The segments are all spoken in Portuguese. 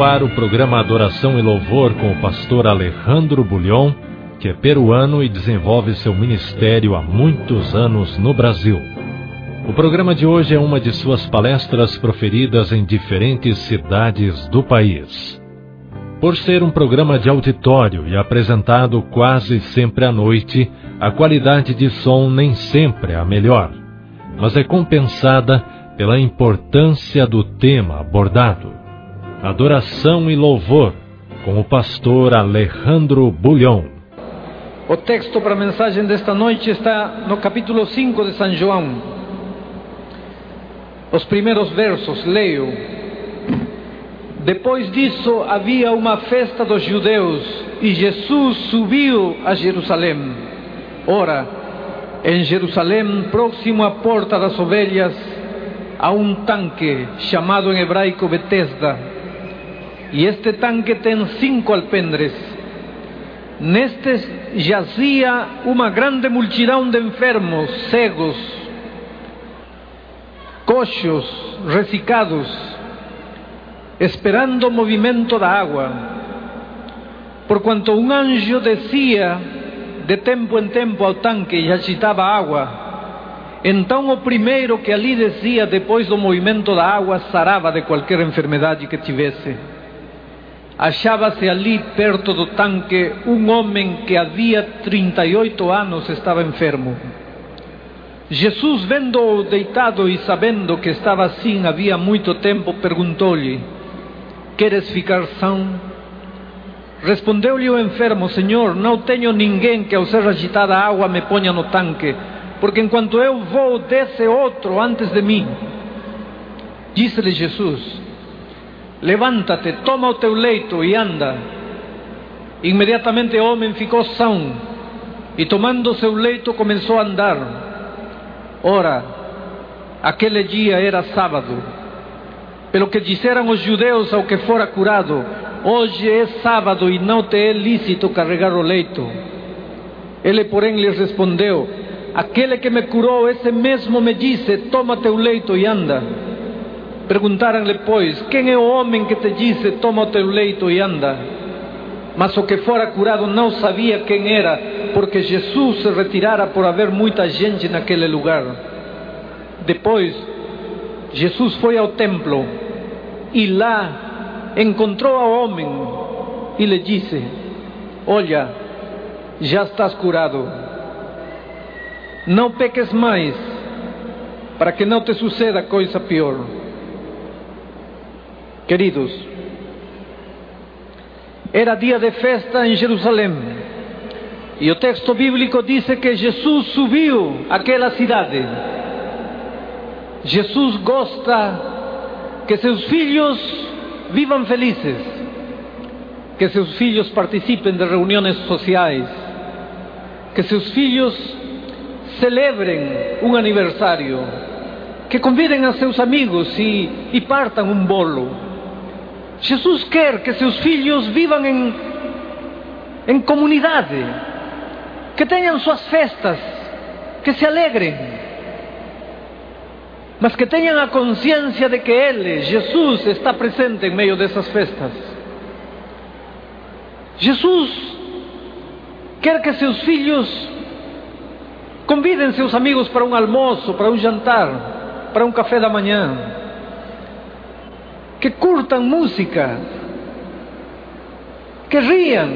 ar o programa Adoração e Louvor com o pastor Alejandro Bulhon, que é peruano e desenvolve seu ministério há muitos anos no Brasil. O programa de hoje é uma de suas palestras proferidas em diferentes cidades do país. Por ser um programa de auditório e apresentado quase sempre à noite, a qualidade de som nem sempre é a melhor, mas é compensada pela importância do tema abordado. Adoração e Louvor, com o pastor Alejandro Bulhon. O texto para a mensagem desta noite está no capítulo 5 de São João. Os primeiros versos, leio. Depois disso havia uma festa dos judeus e Jesus subiu a Jerusalém. Ora, em Jerusalém, próximo à porta das ovelhas, há um tanque chamado em hebraico Betesda. E este tanque tem 5 alpendres. Nestes jazia uma grande multidão de enfermos, cegos, coxos, ressecados, esperando o movimento da água. Porquanto um anjo descia de tempo em tempo ao tanque e agitava a água, então o primeiro que ali descia depois do movimento da água sarava de qualquer enfermidade que tivesse. Achava-se ali perto do tanque um homem que havia 38 anos estava enfermo. Jesus, vendo-o deitado e sabendo que estava assim havia muito tempo, perguntou-lhe: queres ficar são? Respondeu-lhe o enfermo: Senhor, não tenho ninguém que ao ser agitada a água me ponha no tanque, porque enquanto eu vou, desce outro antes de mim. Disse-lhe Jesus: levanta-te, toma o teu leito e anda. Imediatamente o homem ficou são e, tomando o seu leito, começou a andar. Ora, aquele dia era sábado. Pelo que disseram os judeus ao que fora curado: hoje é sábado e não te é lícito carregar o leito. Ele, porém, lhe respondeu: aquele que me curou, esse mesmo me disse: toma teu leito e anda. Perguntaram-lhe, pois: quem é o homem que te disse: toma o teu leito e anda? Mas o que fora curado não sabia quem era, porque Jesus se retirara por haver muita gente naquele lugar. Depois, Jesus foi ao templo e lá encontrou ao homem e lhe disse: olha, já estás curado. Não peques mais, para que não te suceda coisa pior. Queridos, era dia de festa em Jerusalém e o texto bíblico diz que Jesus subiu àquela cidade. Jesus gosta que seus filhos vivam felizes, que seus filhos participem de reuniões sociais, que seus filhos celebrem um aniversário, que convidem a seus amigos e partam um bolo. Jesus quer que seus filhos vivam em comunidade, que tenham suas festas, que se alegrem, mas que tenham a consciência de que Ele, Jesus, está presente em meio dessas festas. Jesus quer que seus filhos convidem seus amigos para um almoço, para um jantar, para um café da manhã, que curtam música, que riam,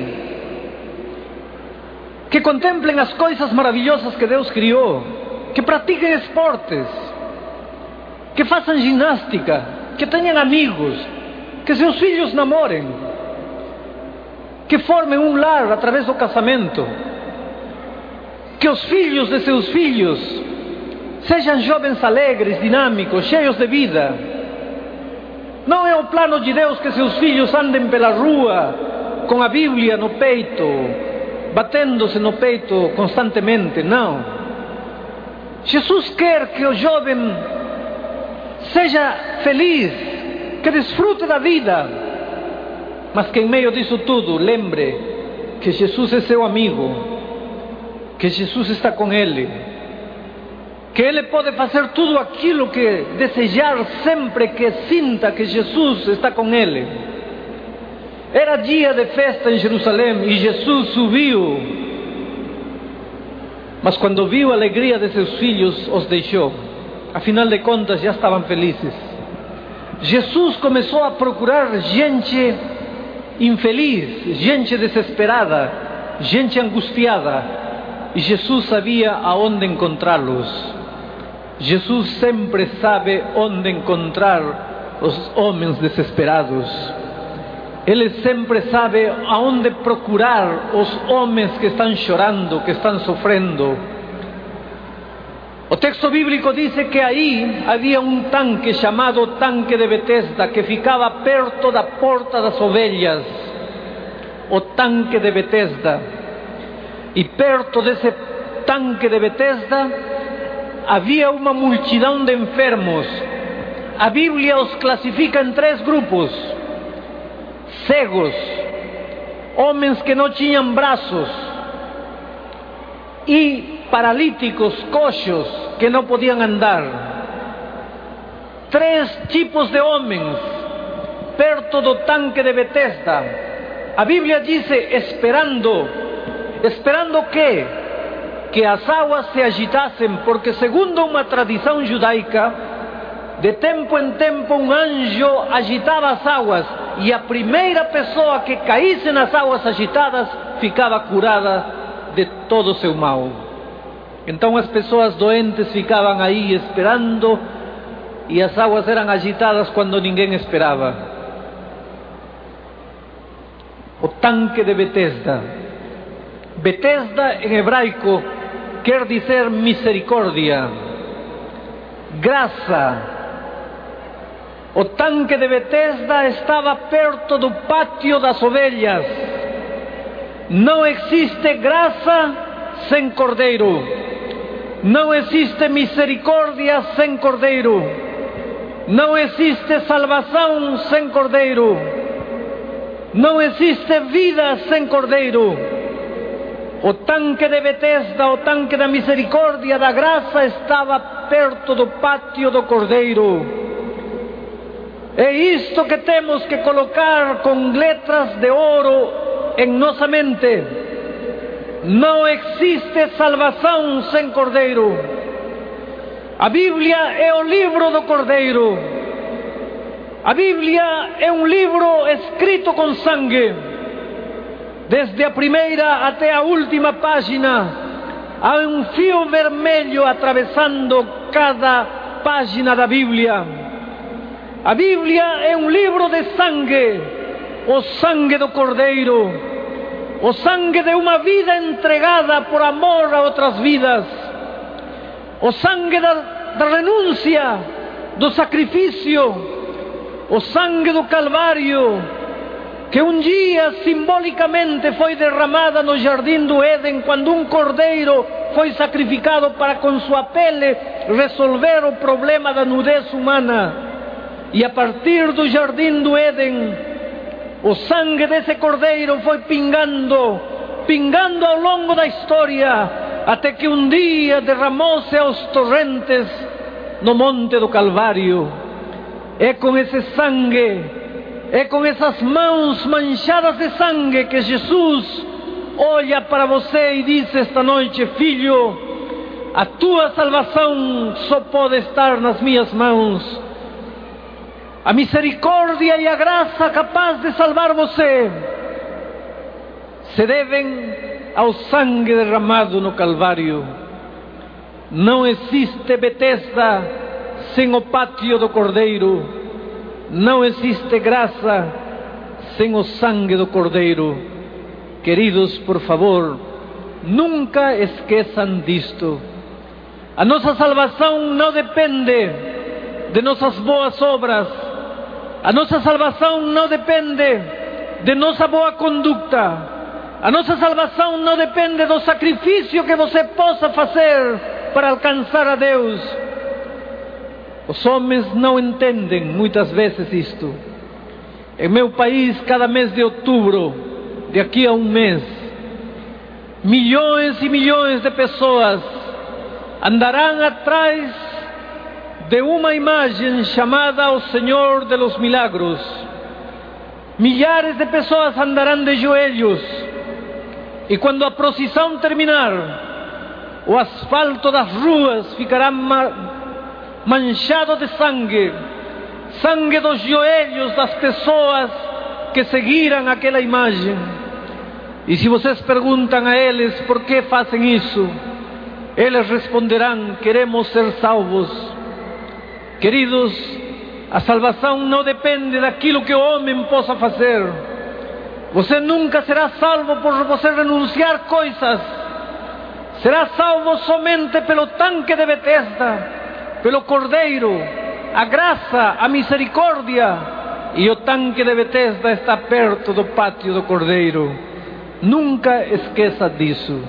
que contemplem as coisas maravilhosas que Deus criou, que pratiquem esportes, que façam ginástica, que tenham amigos, que seus filhos namorem, que formem um lar através do casamento, que os filhos de seus filhos sejam jovens alegres, dinâmicos, cheios de vida. Não é o plano de Deus que seus filhos andem pela rua com a Bíblia no peito, batendo-se no peito constantemente, não. Jesus quer que o jovem seja feliz, que desfrute da vida, mas que em meio disso tudo lembre que Jesus é seu amigo, que Jesus está com ele, que ele pode fazer tudo aquilo que desejar sempre que sinta que Jesus está com ele. Era dia de festa em Jerusalém e Jesus subiu. Mas quando viu a alegria de seus filhos, os deixou. Afinal de contas, já estavam felizes. Jesus começou a procurar gente infeliz, gente desesperada, gente angustiada. E Jesus sabia aonde encontrá-los. Jesus sempre sabe onde encontrar os homens desesperados. Ele sempre sabe aonde procurar os homens que estão chorando, que estão sofrendo. O texto bíblico diz que aí havia um tanque chamado Tanque de Betesda, que ficava perto da Porta das Ovelhas. O Tanque de Betesda. E perto desse Tanque de Betesda havia uma multidão de enfermos. A Bíblia os classifica em 3 grupos: cegos, homens que não tinham braços, e paralíticos, coxos, que não podiam andar. 3 tipos de homens perto do Tanque de Betesda. A Bíblia diz esperando o quê? Que as águas se agitassem, porque segundo uma tradição judaica, de tempo em tempo um anjo agitava as águas, e a primeira pessoa que caísse nas águas agitadas ficava curada de todo o seu mal. Então as pessoas doentes ficavam aí esperando, e as águas eram agitadas quando ninguém esperava. O Tanque de Betesda. Betesda em hebraico quer dizer misericórdia, graça. O Tanque de Betesda estava perto do Pátio das Ovelhas. Não existe graça sem cordeiro. Não existe misericórdia sem cordeiro. Não existe salvação sem cordeiro. Não existe vida sem cordeiro. O Tanque de Betesda, o Tanque da misericórdia, da graça, estava perto do Pátio do Cordeiro. É isto que temos que colocar com letras de ouro em nossa mente. Não existe salvação sem Cordeiro. A Bíblia é o livro do Cordeiro. A Bíblia é um livro escrito com sangue. Desde a primeira até a última página, há um fio vermelho atravessando cada página da Bíblia. A Bíblia é um livro de sangue, o sangue do Cordeiro, o sangue de uma vida entregada por amor a outras vidas, o sangue da renúncia, do sacrifício, o sangue do Calvário, que um dia simbolicamente foi derramada no jardim do Éden, quando um cordeiro foi sacrificado para com sua pele resolver o problema da nudez humana. E a partir do jardim do Éden, o sangue desse cordeiro foi pingando ao longo da história, até que um dia derramou-se aos torrentes no Monte do Calvário. É com esse sangue, é com essas mãos manchadas de sangue que Jesus olha para você e diz esta noite: filho, a tua salvação só pode estar nas minhas mãos. A misericórdia e a graça capaz de salvar você se devem ao sangue derramado no Calvário. Não existe Betesda sem o Pátio do Cordeiro. Não existe graça sem o sangue do Cordeiro. Queridos, por favor, nunca esqueçam disto. A nossa salvação não depende de nossas boas obras. A nossa salvação não depende de nossa boa conduta. A nossa salvação não depende do sacrifício que você possa fazer para alcançar a Deus. Os homens não entendem muitas vezes isto. Em meu país, cada mês de outubro, daqui a um mês, milhões e milhões de pessoas andarão atrás de uma imagem chamada o Senhor de los Milagros. milhares de pessoas andarão de joelhos, e quando a procissão terminar, o asfalto das ruas ficará manchado de sangue, sangue dos joelhos das pessoas que seguiram aquela imagem. E se vocês perguntam a eles por que fazem isso, eles responderão: queremos ser salvos. Queridos, a salvação não depende daquilo que o homem possa fazer. Você nunca será salvo por você renunciar coisas. Será salvo somente pelo tanque de Betesda, pelo Cordeiro, a graça, a misericórdia. E o tanque de Betesda está perto do pátio do Cordeiro. Nunca esqueça disso.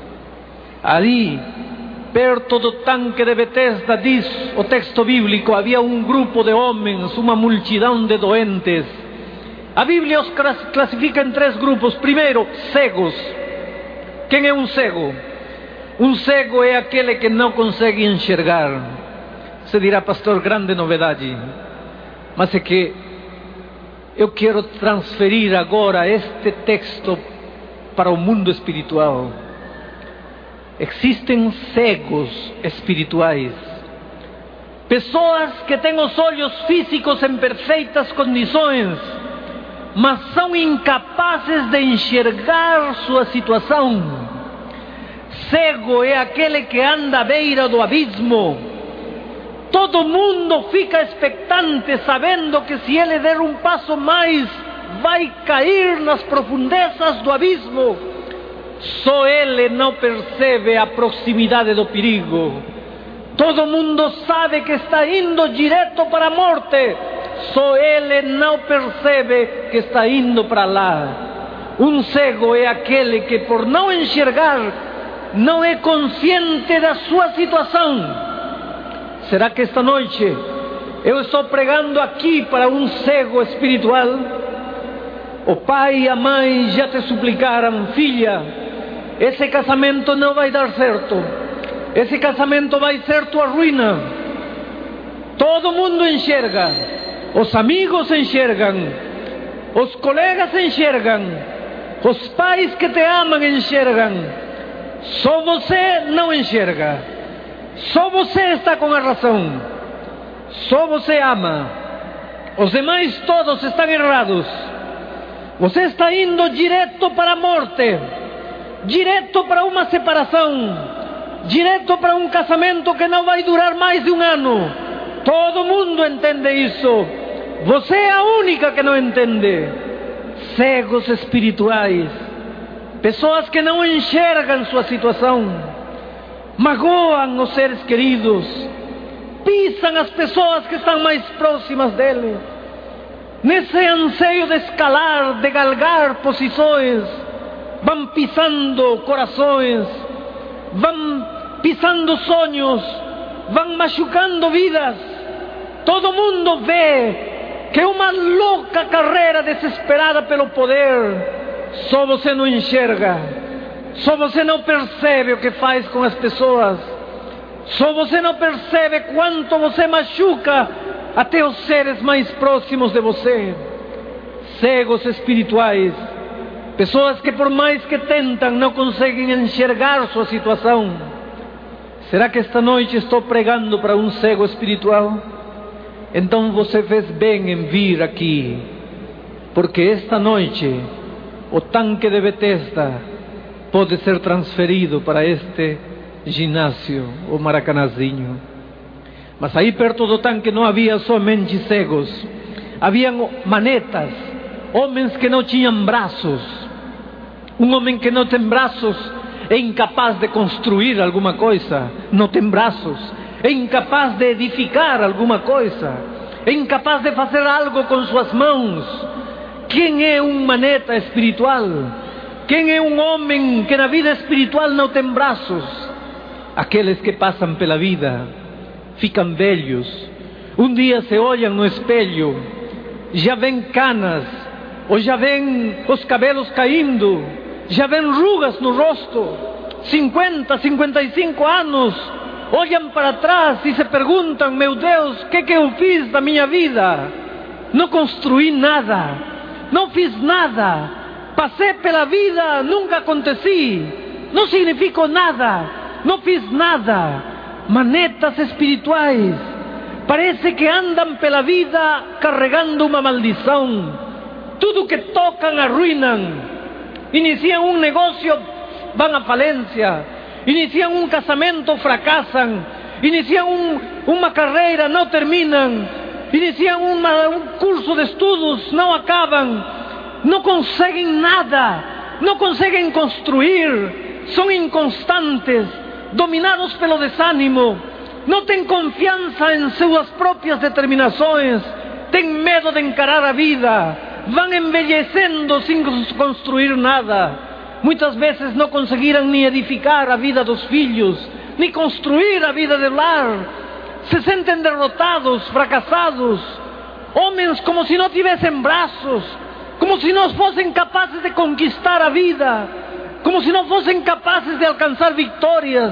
Ali, perto do tanque de Betesda, diz o texto bíblico, havia um grupo de homens, uma multidão de doentes. A Bíblia os classifica em 3 grupos. Primeiro, cegos. Quem é um cego? Um cego é aquele que não consegue enxergar. Você dirá: pastor, grande novidade. Mas é que eu quero transferir agora este texto para o mundo espiritual. Existem cegos espirituais, pessoas que têm os olhos físicos em perfeitas condições, mas são incapazes de enxergar sua situação. Cego é aquele que anda à beira do abismo. Todo mundo fica expectante, sabendo que se ele der um passo mais, vai cair nas profundezas do abismo. Só ele não percebe a proximidade do perigo. Todo mundo sabe que está indo direto para a morte. Só ele não percebe que está indo para lá. Um cego é aquele que, por não enxergar, não é consciente da sua situação. Será que esta noite eu estou pregando aqui para um cego espiritual? O pai e a mãe já te suplicaram: filha, esse casamento não vai dar certo, esse casamento vai ser tua ruína. Todo mundo enxerga, os amigos enxergam, os colegas enxergam, os pais que te amam enxergam. Só você não enxerga. Só você está com a razão. Só você ama. Os demais todos estão errados. Você está indo direto para a morte, direto para uma separação, direto para um casamento que não vai durar mais de 1 ano. Todo mundo entende isso. Você é a única que não entende. Cegos espirituais, pessoas que não enxergam sua situação, magoam os seres queridos, pisam as pessoas que estão mais próximas dele. Nesse anseio de escalar, de galgar posições, vão pisando corações, vão pisando sonhos, vão machucando vidas. Todo mundo vê que é uma louca carreira desesperada pelo poder. Só você não enxerga. Só você não percebe o que faz com as pessoas. Só você não percebe quanto você machuca até os seres mais próximos de você. Cegos espirituais, pessoas que por mais que tentam não conseguem enxergar sua situação. Será que esta noite estou pregando para um cego espiritual? Então você fez bem em vir aqui, porque esta noite o tanque de Betesda pode ser transferido para este ginásio, o Maracanãzinho. Mas aí perto do tanque não havia somente cegos, haviam manetas, homens que não tinham braços. Um homem que não tem braços é incapaz de construir alguma coisa, não tem braços, é incapaz de edificar alguma coisa, é incapaz de fazer algo com suas mãos. Quem é um maneta espiritual? Quem é um homem que na vida espiritual não tem braços? Aqueles que passam pela vida, ficam velhos, um dia se olham no espelho, já vêm canas, ou já vêm os cabelos caindo, já vêm rugas no rosto. 50, 55 anos, olham para trás e se perguntam: meu Deus, o que eu fiz da minha vida? Não construí nada, não fiz nada, passei pela vida, nunca aconteci, não significo nada, não fiz nada. Manetas espirituais, parece que andam pela vida carregando uma maldição. Tudo que tocam arruinam. Iniciam um negócio, vão à falência. Iniciam um casamento, fracassam. Iniciam uma carreira, não terminam. Iniciam um curso de estudos, não acabam. Não conseguem nada, não conseguem construir, são inconstantes, dominados pelo desânimo, não têm confiança em suas próprias determinações, têm medo de encarar a vida, vão envelhecendo sem construir nada. Muitas vezes não conseguiram nem edificar a vida dos filhos, nem construir a vida do lar, se sentem derrotados, fracassados, homens como se não tivessem braços, como se não fossem capazes de conquistar a vida, como se não fossem capazes de alcançar vitórias.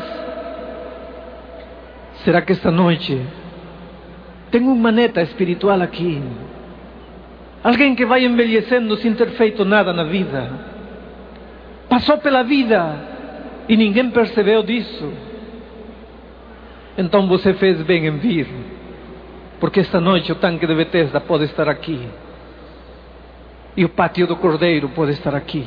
Será que esta noite tem um maneta espiritual aqui? Alguém que vai envelhecendo sem ter feito nada na vida, passou pela vida e ninguém percebeu disso. Então você fez bem em vir, porque esta noite o tanque de Betesda pode estar aqui, e o pátio do Cordeiro pode estar aqui.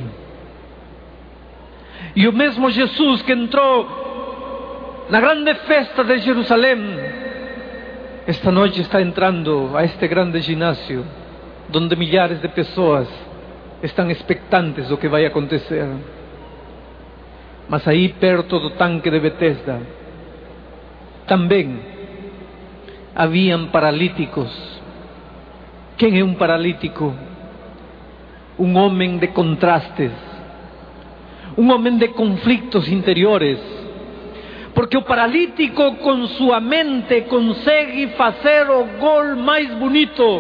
E o mesmo Jesus que entrou na grande festa de Jerusalém, esta noite está entrando a este grande ginásio, onde milhares de pessoas estão expectantes do que vai acontecer. Mas aí perto do tanque de Betesda também haviam paralíticos. Quem é um paralítico? Um homem de contrastes, um homem de conflitos interiores, porque o paralítico com sua mente consegue fazer o gol mais bonito,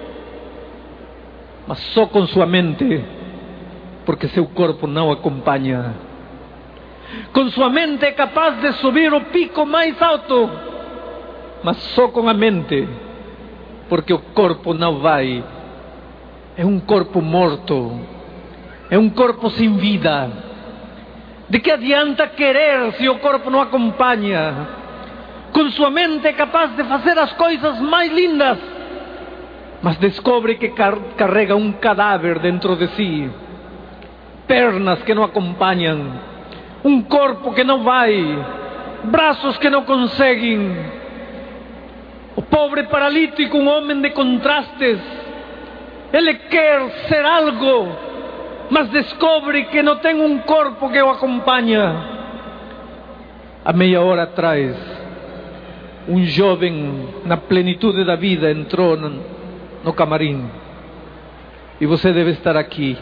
mas só com sua mente, porque seu corpo não acompanha. Com sua mente é capaz de subir o pico mais alto, mas só com a mente, porque o corpo não vai. É um corpo morto, é um corpo sem vida. De que adianta querer se o corpo não acompanha? Com sua mente é capaz de fazer as coisas mais lindas, mas descobre que carrega um cadáver dentro de si, pernas que não acompanham, um corpo que não vai, braços que não conseguem. O pobre paralítico, um homem de contrastes, ele quer ser algo, mas descobre que não tem um corpo que o acompanha. Há meia hora atrás, um jovem na plenitude da vida entrou no camarim, e você deve estar aqui,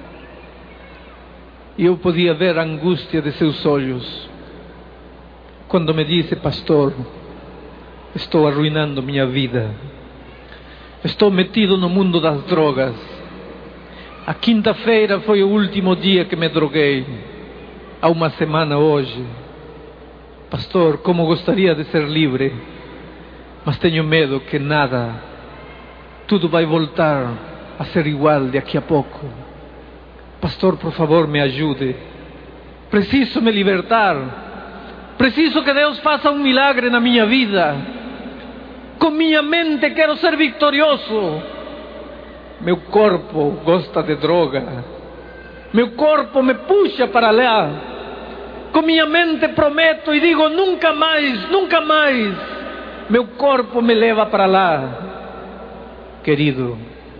e eu podia ver a angústia de seus olhos, quando me disse: pastor, estou arruinando minha vida, estou metido no mundo das drogas. A quinta-feira foi o último dia que me droguei, há uma semana hoje. Pastor, como gostaria de ser livre, mas tenho medo que nada, tudo vai voltar a ser igual daqui a pouco. Pastor, por favor, me ajude, preciso me libertar, preciso que Deus faça um milagre na minha vida. Com minha mente quero ser vitorioso, meu corpo gosta de droga, meu corpo me puxa para lá. Com minha mente prometo e digo: nunca mais, nunca mais. Meu corpo me leva para lá. Querido,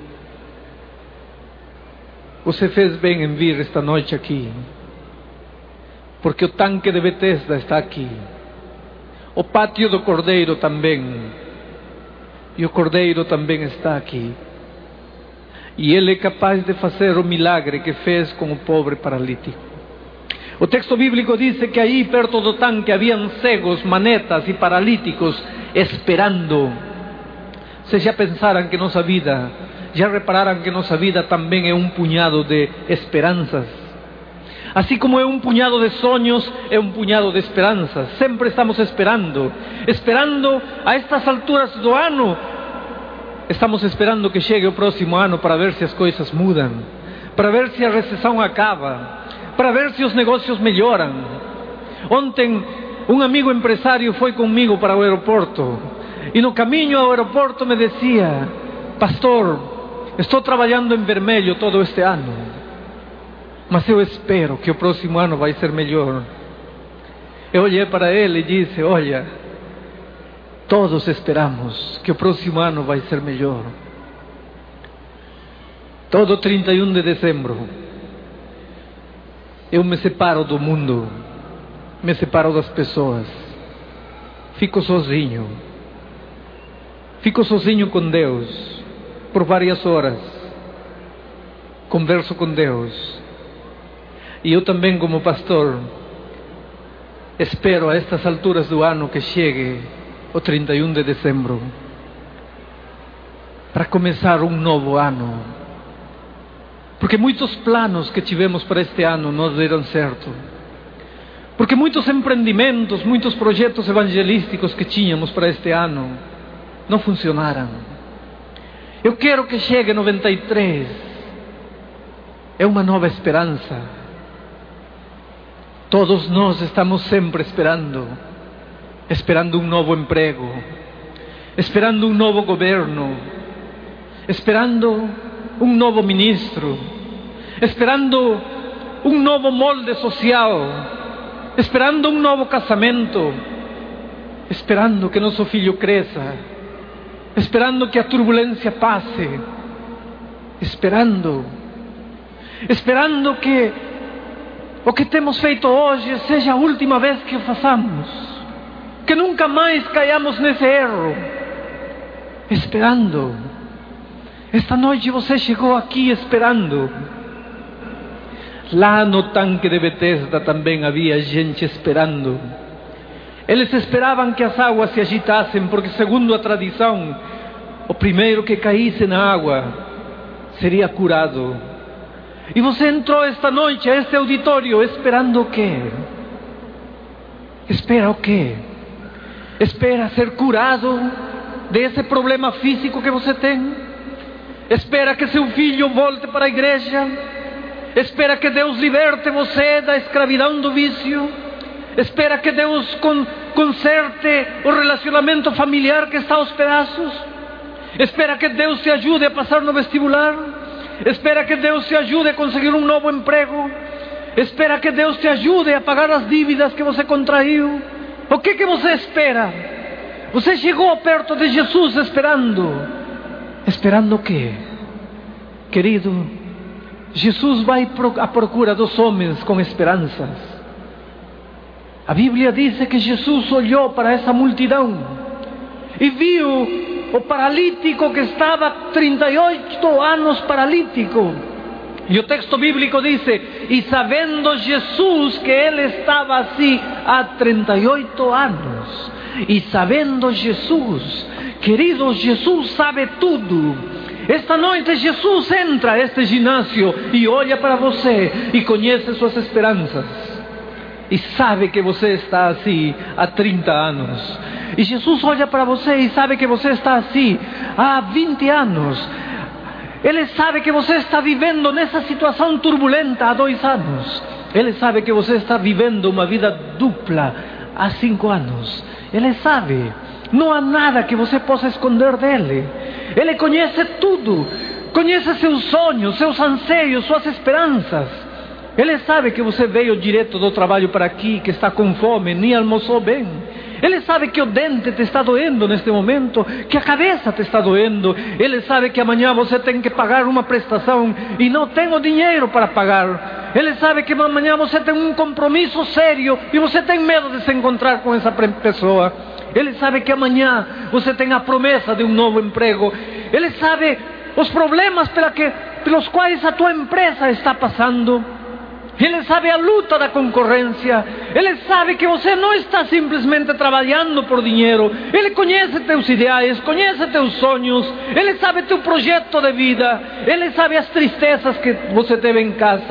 você fez bem em vir esta noite aqui, porque o tanque de Betesda está aqui, o pátio do Cordeiro também, e o Cordeiro também está aqui, e Ele é capaz de fazer o milagre que fez com o pobre paralítico. O texto bíblico diz que aí perto do tanque haviam cegos, manetas e paralíticos esperando. Vocês já pensaram que nossa vida, já repararam que nossa vida também é um punhado de esperanças? Assim como é um punhado de sonhos, é um punhado de esperanças. Sempre estamos esperando a estas alturas do ano, Estamos esperando que chegue o próximo ano para ver se as coisas mudam, para ver se a recessão acaba, para ver se os negócios melhoram. Ontem, um amigo empresário foi comigo para o aeroporto e no caminho ao aeroporto me dizia: pastor, estou trabalhando em vermelho todo este ano, mas eu espero que o próximo ano vai ser melhor. Eu olhei para ele e disse: olha, todos esperamos que o próximo ano vai ser melhor. Todo 31 de dezembro eu me separo do mundo, me separo das pessoas, fico sozinho com Deus por várias horas, converso com Deus. E eu também, como pastor, espero a estas alturas do ano que chegue o 31 de dezembro para começar um novo ano, porque muitos planos que tivemos para este ano não deram certo, porque muitos empreendimentos, muitos projetos evangelísticos que tínhamos para este ano não funcionaram. Eu quero que chegue 93, é uma nova esperança. Todos nós estamos sempre esperando um novo emprego, esperando um novo governo, esperando um novo ministro, esperando um novo molde social, esperando um novo casamento, esperando que nosso filho cresça, esperando que a turbulência passe, esperando que o que temos feito hoje seja a última vez que o façamos, que nunca mais caiamos nesse erro, esperando. Esta noite você chegou aqui esperando. Lá no tanque de Betesda também havia gente esperando. Eles esperavam que as águas se agitassem, porque segundo a tradição, o primeiro que caísse na água seria curado. E você entrou esta noite a este auditório esperando o quê? Espera o quê? Espera ser curado desse problema físico que você tem? Espera que seu filho volte para a igreja? Espera que Deus liberte você da escravidão do vício? Espera que Deus conserte o relacionamento familiar que está aos pedaços? Espera que Deus te ajude a passar no vestibular? Espera que Deus te ajude a conseguir um novo emprego? Espera que Deus te ajude a pagar as dívidas que você contraiu? O que você espera? Você chegou perto de Jesus esperando o quê? Querido, Jesus vai à procura dos homens com esperanças. A Bíblia diz que Jesus olhou para essa multidão e viu o paralítico que estava 38 anos paralítico. E o texto bíblico diz: e sabendo Jesus que ele estava assim há 38 anos, e sabendo Jesus, queridos, Jesus sabe tudo. Esta noite Jesus entra a este ginásio e olha para você e conhece suas esperanças, e sabe que você está assim há 30 anos. E Jesus olha para você e sabe que você está assim há 20 anos. Ele sabe que você está vivendo nessa situação turbulenta há 2 anos. Ele sabe que você está vivendo uma vida dupla há 5 anos. Ele sabe. Não há nada que você possa esconder dele. Ele conhece tudo. Conhece seus sonhos, seus anseios, suas esperanças. Ele sabe que você veio direto do trabalho para aqui, que está com fome, nem almoçou bem. Ele sabe que o dente te está doendo neste momento, que a cabeça te está doendo. Ele sabe que amanhã você tem que pagar uma prestação e não tem o dinheiro para pagar. Ele sabe que amanhã você tem um compromisso sério e você tem medo de se encontrar com essa pessoa. Ele sabe que amanhã você tem a promessa de um novo emprego. Ele sabe os problemas pelos quais a tua empresa está passando. Ele sabe a luta da concorrência. Ele sabe que você não está simplesmente trabalhando por dinheiro. Ele conhece teus ideais, conhece teus sonhos. Ele sabe teu projeto de vida. Ele sabe as tristezas que você teve em casa.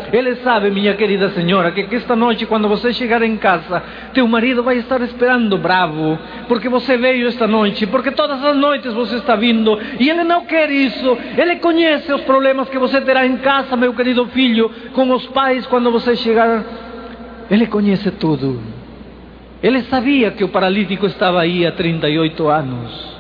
Ele sabe, minha querida senhora, que esta noite, quando você chegar em casa, teu marido vai estar esperando bravo, porque você veio esta noite, porque todas as noites você está vindo, e ele não quer isso. Ele conhece os problemas que você terá em casa, meu querido filho, com os pais quando você chegar. Ele conhece tudo. Ele sabia que o paralítico estava aí há 38 anos.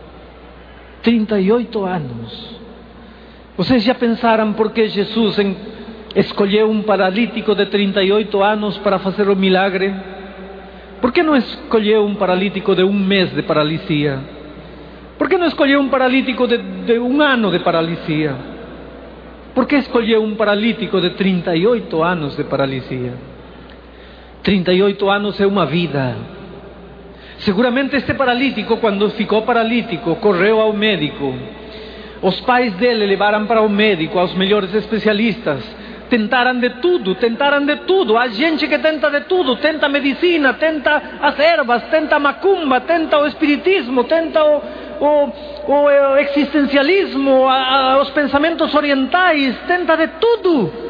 38 anos. Vocês já pensaram por que Jesus escolheu um paralítico de 38 anos para fazer o milagre? Por que não escolheu um paralítico de 1 mês de paralisia? Por que não escolheu um paralítico de 1 ano de paralisia? Por que escolheu um paralítico de 38 anos de paralisia? 38 anos é uma vida. Seguramente este paralítico, quando ficou paralítico, correu ao médico. Os pais dele levaram para o médico, aos melhores especialistas. Tentaram de tudo. Há gente que tenta de tudo. Tenta a medicina, tenta as ervas, tenta a macumba, tenta o espiritismo, tenta o existencialismo, os pensamentos orientais, tenta de tudo.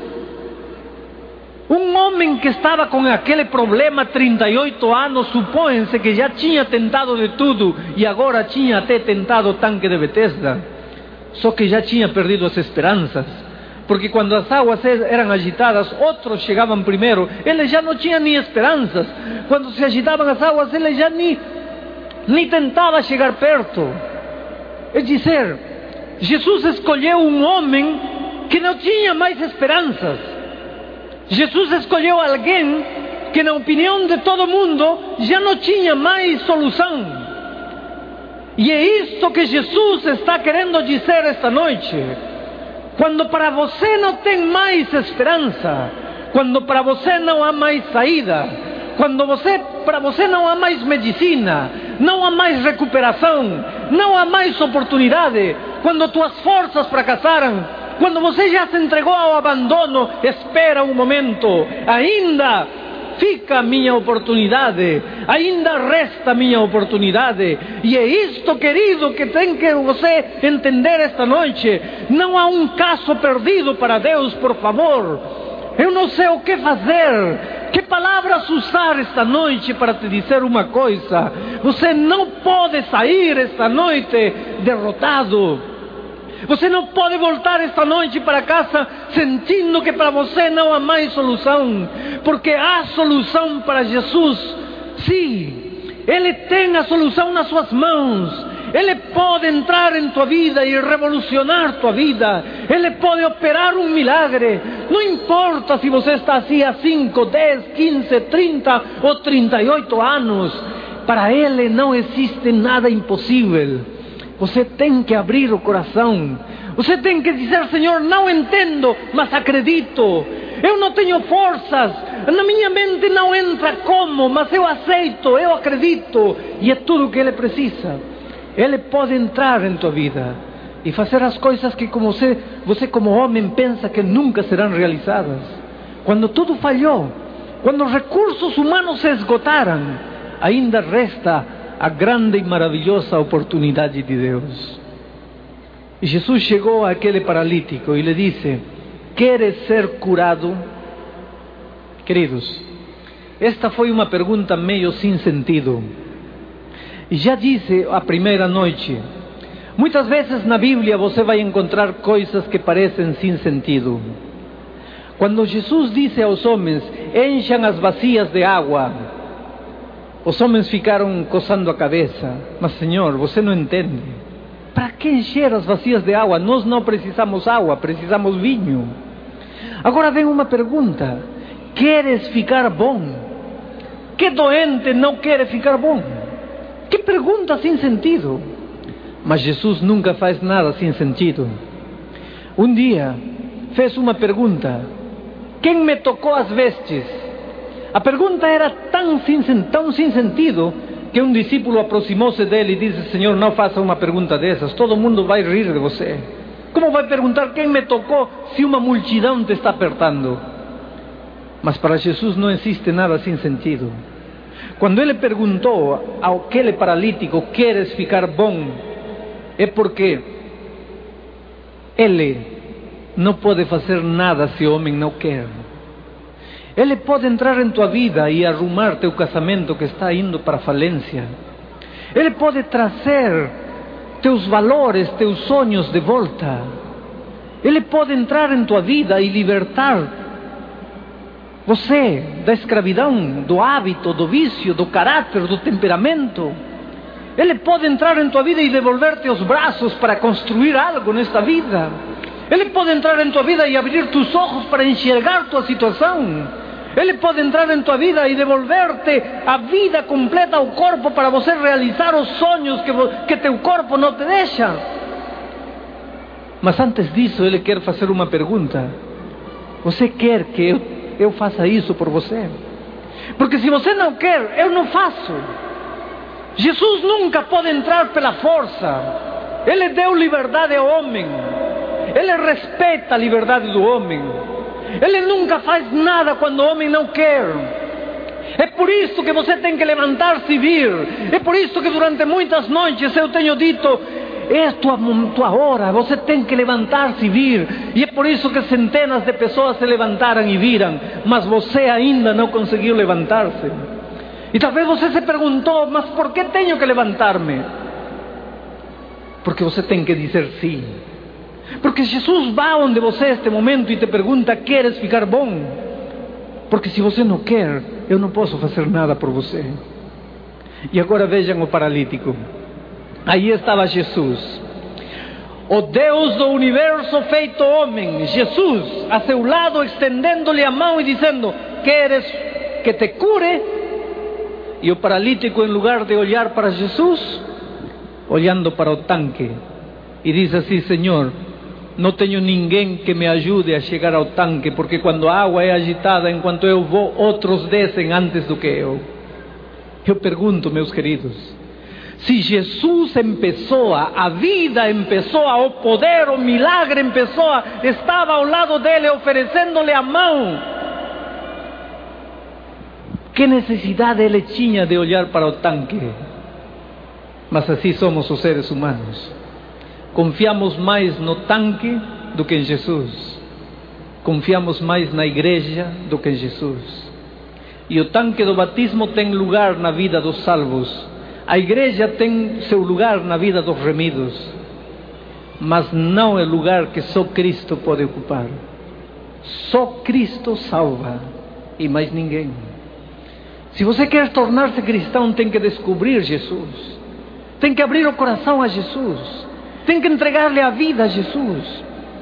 Um homem que estava com aquele problema há 38 anos, supõe-se que já tinha tentado de tudo, e agora tinha até tentado o tanque de Betesda, só que já tinha perdido as esperanças, porque quando as águas eram agitadas, outros chegavam primeiro, ele já não tinha nem esperanças. Quando se agitavam as águas, ele já nem tentava chegar perto. É dizer, Jesus escolheu um homem que não tinha mais esperanças. Jesus escolheu alguém que, na opinião de todo mundo, já não tinha mais solução. E é isto que Jesus está querendo dizer esta noite. Quando para você não tem mais esperança, quando para você não há mais saída, quando para você não há mais medicina, não há mais recuperação, não há mais oportunidade, quando tuas forças fracassaram, quando você já se entregou ao abandono, espera um momento, ainda fica a minha oportunidade, ainda resta a minha oportunidade. E é isto, querido, que tem que você entender esta noite. Não há um caso perdido para Deus, por favor. Eu não sei o que fazer, que palavras usar esta noite para te dizer uma coisa. Você não pode sair esta noite derrotado. Você não pode voltar esta noite para casa sentindo que para você não há mais solução, porque há solução para Jesus. Sim, Ele tem a solução nas suas mãos. Ele pode entrar em tua vida e revolucionar tua vida. Ele pode operar um milagre. Não importa se você está assim há 5, 10, 15, 30 ou 38 anos. Para Ele não existe nada impossível. Você tem que abrir o coração. Você tem que dizer: Senhor, não entendo, mas acredito. Eu não tenho forças, na minha mente não entra como, mas eu aceito, eu acredito. E é tudo o que Ele precisa. Ele pode entrar em tua vida e fazer as coisas que você como homem pensa que nunca serão realizadas. Quando tudo falhou, quando os recursos humanos se esgotaram, ainda resta a grande e maravilhosa oportunidade de Deus. E Jesus chegou àquele paralítico e lhe disse: queres ser curado? Queridos, esta foi uma pergunta meio sem sentido. E já disse a primeira noite, muitas vezes na Bíblia você vai encontrar coisas que parecem sem sentido. Quando Jesus disse aos homens: encham as bacias de água, os homens ficaram coçando a cabeça. Mas Senhor, você não entende. Para que encher as bacias de água? Nós não precisamos água, precisamos vinho. Agora vem uma pergunta: queres ficar bom? Que doente não quer ficar bom? Que pergunta sem sentido. Mas Jesus nunca faz nada sem sentido. Um dia fez uma pergunta: quem me tocou as vestes? A pergunta era tão sem sentido que um discípulo aproximou-se dele e disse: Senhor, não faça uma pergunta dessas, todo mundo vai rir de você. Como vai perguntar quem me tocou se uma multidão te está apertando? Mas para Jesus não existe nada sem sentido. Quando ele perguntou àquele paralítico: queres ficar bom? É porque ele não pode fazer nada se o homem não quer. Ele pode entrar em tua vida e arrumar teu casamento que está indo para a falência. Ele pode trazer teus valores, teus sonhos de volta. Ele pode entrar em tua vida e libertar você da escravidão, do hábito, do vício, do caráter, do temperamento. Ele pode entrar em tua vida e devolver-te os braços para construir algo nesta vida. Ele pode entrar em tua vida e abrir tus olhos para enxergar tua situação. Ele pode entrar em tua vida e devolver-te a vida completa ao corpo para você realizar os sonhos que teu corpo não te deixa. Mas antes disso, Ele quer fazer uma pergunta. Você quer que eu faça isso por você? Porque se você não quer, eu não faço. Jesus nunca pode entrar pela força. Ele deu liberdade ao homem. Ele respeita a liberdade do homem. Ele nunca faz nada quando o homem não quer. É por isso que você tem que levantar-se e vir. É por isso que durante muitas noites eu tenho dito: é tua hora, você tem que levantar-se e vir. E é por isso que centenas de pessoas se levantaram e viram, mas você ainda não conseguiu levantar-se. E talvez você se perguntou: mas por que tenho que levantar-me? Porque você tem que dizer sim. Porque Jesus vai onde você neste momento e te pergunta: queres ficar bom? Porque se você não quer, eu não posso fazer nada por você. E agora vejam o paralítico. Aí estava Jesus, o Deus do universo feito homem, Jesus a seu lado, estendendo-lhe a mão e dizendo: queres que te cure? E o paralítico, em lugar de olhar para Jesus, olhando para o tanque, e diz assim: Senhor, não tenho ninguém que me ajude a chegar ao tanque, porque quando a água é agitada, enquanto eu vou, outros descem antes do que eu. Eu pergunto, meus queridos, se Jesus em pessoa, a vida em pessoa, o poder, o milagre em pessoa, estava ao lado dele, oferecendo-lhe a mão, que necessidade ele tinha de olhar para o tanque? Mas assim somos os seres humanos. Confiamos mais no tanque do que em Jesus. Confiamos mais na igreja do que em Jesus. E o tanque do batismo tem lugar na vida dos salvos. A igreja tem seu lugar na vida dos remidos. Mas não é lugar que só Cristo pode ocupar. Só Cristo salva e mais ninguém. Se você quer tornar-se cristão, tem que descobrir Jesus. Tem que abrir o coração a Jesus. Tem que entregar-lhe a vida a Jesus.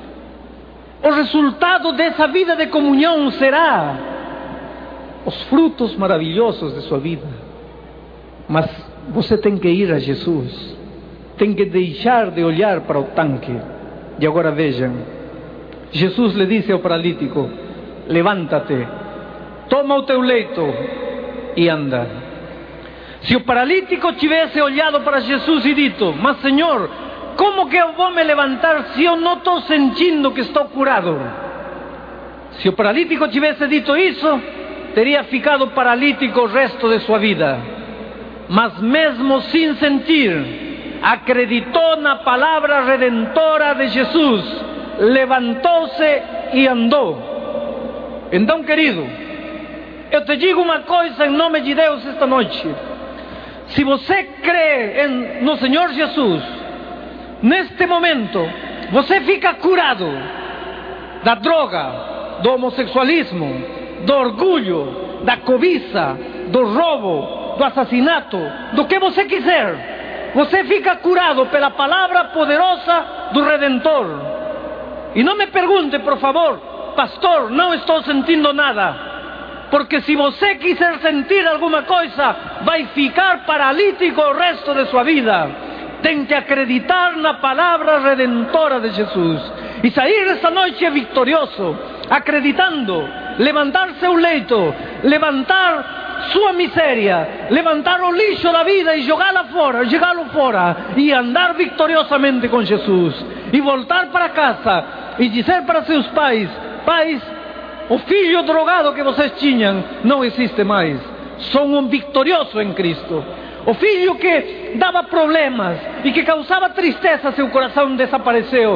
O resultado dessa vida de comunhão será os frutos maravilhosos de sua vida. Mas você tem que ir a Jesus. Tem que deixar de olhar para o tanque. E agora vejam, Jesus lhe disse ao paralítico: levanta-te, toma o teu leito e anda. Se o paralítico tivesse olhado para Jesus e dito: mas Senhor, como que eu vou me levantar se eu não estou sentindo que estou curado? Se o paralítico tivesse dito isso, teria ficado paralítico o resto de sua vida. Mas mesmo sem sentir, acreditou na palavra redentora de Jesus, levantou-se e andou. Então, querido, eu te digo uma coisa em nome de Deus esta noite: se você crê no Senhor Jesus, neste momento você fica curado da droga, do homossexualismo, do orgulho, da cobiça, do roubo, do assassinato, do que você quiser. Você fica curado pela palavra poderosa do Redentor. E não me pergunte, por favor: pastor, não estou sentindo nada. Porque se você quiser sentir alguma coisa, vai ficar paralítico o resto de sua vida. Tem que acreditar na palavra redentora de Jesus e sair esta noite vitorioso, acreditando, levantar seu leito, levantar sua miséria, levantar o lixo da vida e jogá-lo fora e andar vitoriosamente com Jesus e voltar para casa e dizer para seus pais: pais, o filho drogado que vocês tinham não existe mais, são um vitorioso em Cristo. O filho que dava problemas e que causava tristeza, seu coração desapareceu.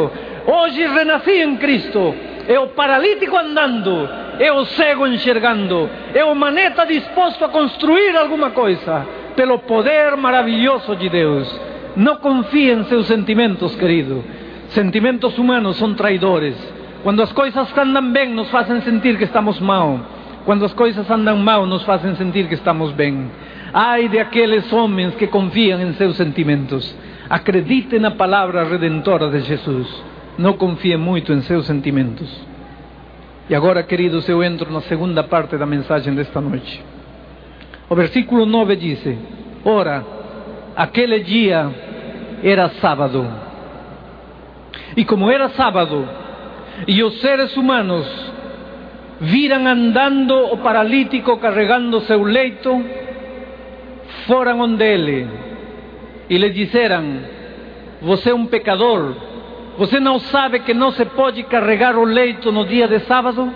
Hoje renasci em Cristo. É o paralítico andando, é o cego enxergando, é o maneta disposto a construir alguma coisa, pelo poder maravilhoso de Deus. Não confie em seus sentimentos, querido. Sentimentos humanos são traidores. Quando as coisas andam bem, nos fazem sentir que estamos mal. Quando as coisas andam mal, nos fazem sentir que estamos bem. Ai de aqueles homens que confiam em seus sentimentos. Acredite na palavra redentora de Jesus. Não confie muito em seus sentimentos. E agora, queridos, eu entro na segunda parte da mensagem desta noite. O versículo 9 diz: ora, aquele dia era sábado. E como era sábado, e os seres humanos viram andando o paralítico carregando seu leito, foram onde ele e lhe disseram: você é um pecador, você não sabe que não se pode carregar o leito no dia de sábado?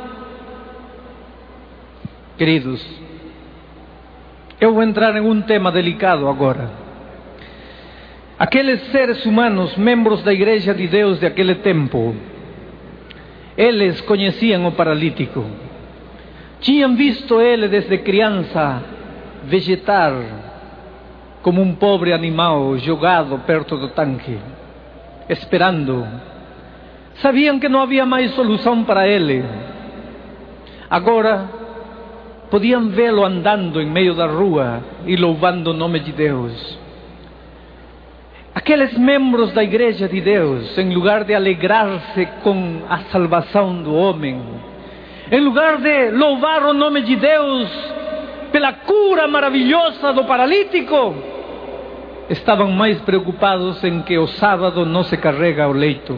Queridos, eu vou entrar em um tema delicado agora. Aqueles seres humanos, membros da igreja de Deus de aquele tempo, eles conheciam o paralítico. Tinham visto ele desde criança vegetar como um pobre animal jogado perto do tanque, esperando. Sabiam que não havia mais solução para ele. Agora podiam vê-lo andando em meio da rua e louvando o nome de Deus. Aqueles membros da igreja de Deus, em lugar de alegrar-se com a salvação do homem, em lugar de louvar o nome de Deus pela cura maravilhosa do paralítico, estavam mais preocupados em que o sábado não se carrega o leito.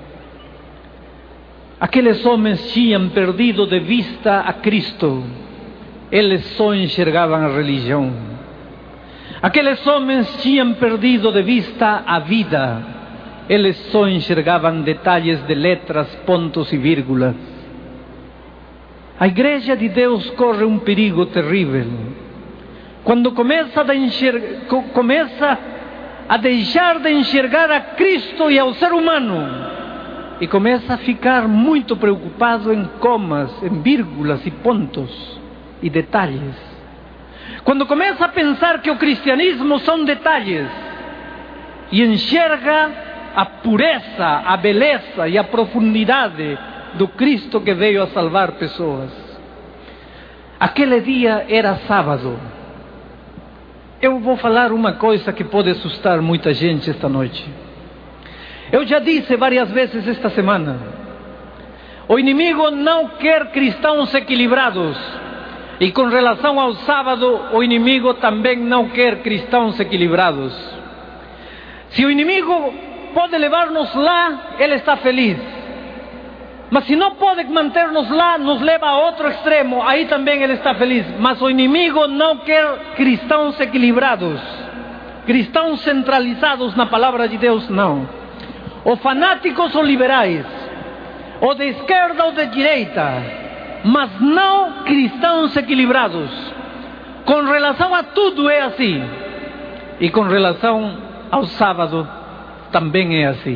Aqueles homens tinham perdido de vista a Cristo. Eles só enxergavam a religião. Aqueles homens tinham perdido de vista a vida. Eles só enxergavam detalhes de letras, pontos e vírgulas. A igreja de Deus corre um perigo terrível. Quando começa a deixar de enxergar a Cristo e ao ser humano, e começa a ficar muito preocupado em comas, em vírgulas e pontos e detalhes. Quando começa a pensar que o cristianismo são detalhes e enxerga a pureza, a beleza e a profundidade do Cristo que veio a salvar pessoas. Aquele dia era sábado. Eu vou falar uma coisa que pode assustar muita gente esta noite. Eu já disse várias vezes esta semana: o inimigo não quer cristãos equilibrados. E com relação ao sábado, o inimigo também não quer cristãos equilibrados. Se o inimigo pode levar-nos lá, ele está feliz. Mas se não pode manter-nos lá, nos leva a outro extremo, aí também ele está feliz. Mas o inimigo não quer cristãos equilibrados, cristãos centralizados na palavra de Deus, não. Ou fanáticos ou liberais, ou de esquerda ou de direita, mas não cristãos equilibrados. Com relação a tudo é assim. E com relação ao sábado também é assim.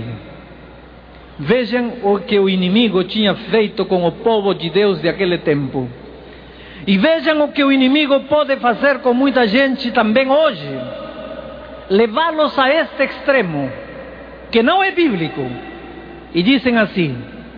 Vejam o que o inimigo tinha feito com o povo de Deus de aquele tempo. E vejam o que o inimigo pode fazer com muita gente também hoje. Levá-los a este extremo, que não é bíblico. E dizem assim: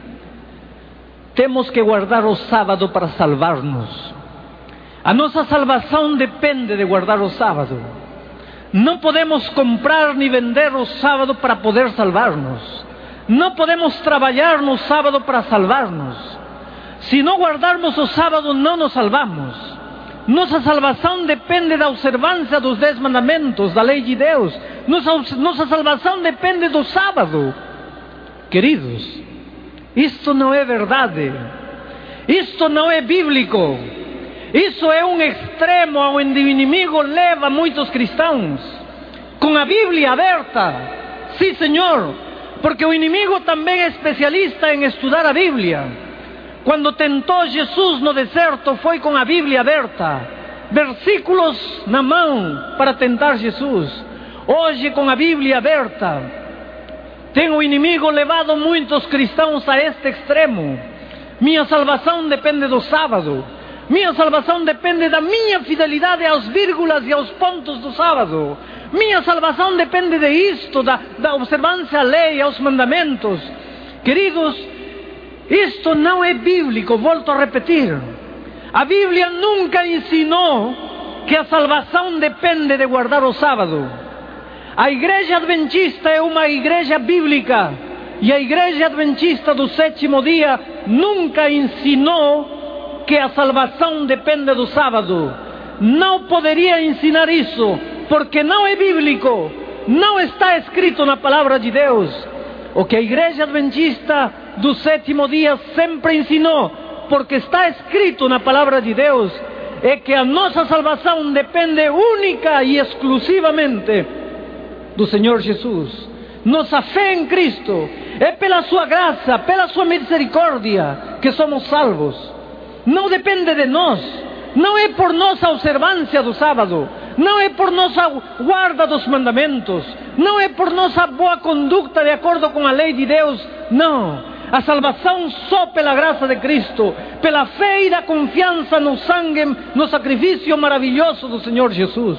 temos que guardar o sábado para salvar-nos. A nossa salvação depende de guardar o sábado. Não podemos comprar nem vender o sábado para poder salvar-nos. Não podemos trabalhar no sábado para salvar-nos. Se não guardarmos o sábado, não nos salvamos. Nossa salvação depende da observância dos 10 mandamentos, da lei de Deus. Nossa salvação depende do sábado. Queridos, isto não é verdade. Isto não é bíblico. Isso é um extremo onde o inimigo leva muitos cristãos. Com a Bíblia aberta. Sim, Senhor. Porque o inimigo também é especialista em estudar a Bíblia. Quando tentou Jesus no deserto, foi com a Bíblia aberta. Versículos na mão para tentar Jesus. Hoje, com a Bíblia aberta, Tem o inimigo levado muitos cristãos a este extremo. Minha salvação depende do sábado. Minha salvação depende da minha fidelidade às vírgulas e aos pontos do sábado. Minha salvação depende de isto, da observância à lei, aos mandamentos. Queridos, isto não é bíblico, volto a repetir. A Bíblia nunca ensinou que a salvação depende de guardar o sábado. A igreja adventista é uma igreja bíblica, e a igreja adventista do sétimo dia nunca ensinou que a salvação depende do sábado. Não poderia ensinar isso, porque não é bíblico, não está escrito na palavra de Deus. O que a igreja adventista do sétimo dia sempre ensinou, porque está escrito na palavra de Deus, é que a nossa salvação depende única e exclusivamente do Senhor Jesus. Nossa fé em Cristo é pela sua graça, pela sua misericórdia que somos salvos. Não depende de nós, não é por nossa observância do sábado, não é por nossa guarda dos mandamentos, não é por nossa boa conduta de acordo com a lei de Deus, não. A salvação só pela graça de Cristo, pela fé e da confiança no sangue, no sacrifício maravilhoso do Senhor Jesus.